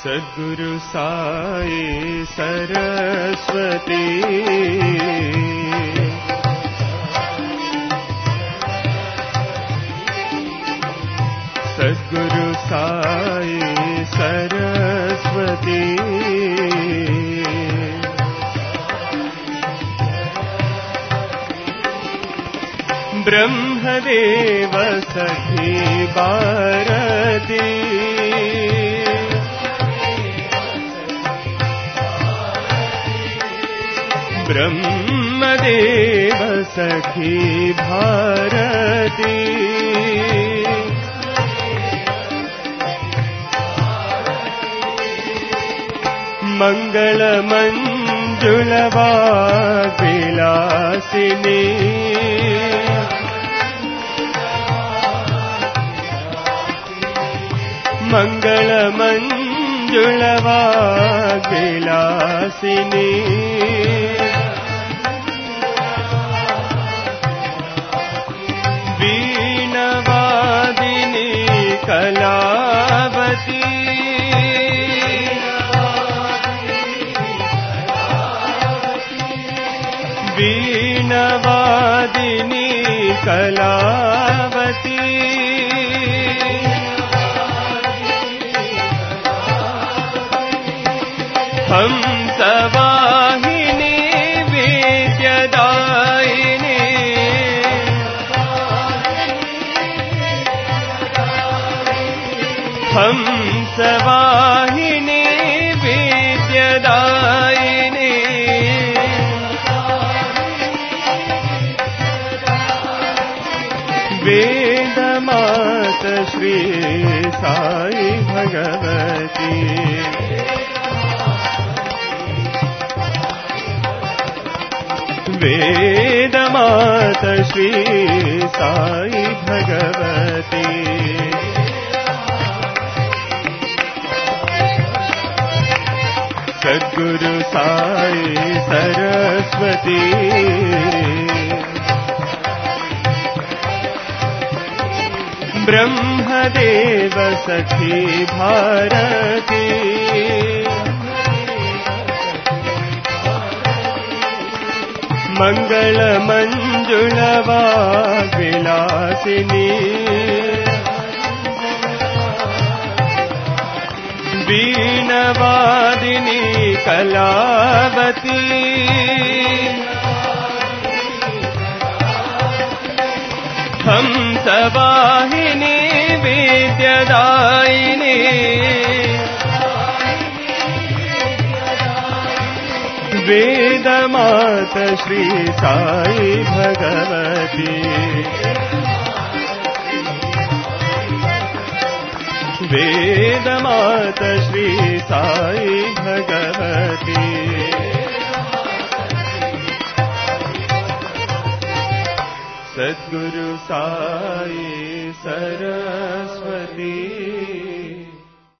Sadhguru Sai Saraswati Sadhguru Sai Saraswati Brahmadev Sakhi Bharti Brahmadev Sakhi Bharti Mangal मंजुलवाग्विलासिनी Mangal मंजुलवाग्विलासिनी वीणवादिनी Kalavati वीणवादिनी Kalavati Hansavahini विद्यादायिनी Hansavahini विद्यादायिनी वेदमात Shri Sai Bhagwati वेदमात Shri Sai Bhagwati Sadhguru Sai Saraswati Brahmadev Sakhi Bharti Mangal मंजुलवाग्विलासिनी वीणवादिनी Kalavati Hansavahini विद्यादायिनी वेदमात Shri Sai Bhagwati वेदमात Shri Sai Bhagwati Sadhguru Sai Saraswati.